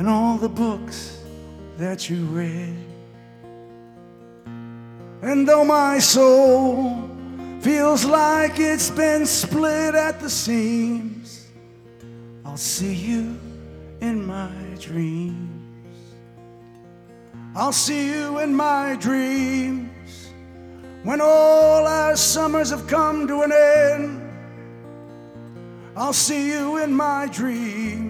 and all the books that you read. And though my soul feels like it's been split at the seams, I'll see you in my dreams. I'll see you in my dreams when all our summers have come to an end. I'll see you in my dreams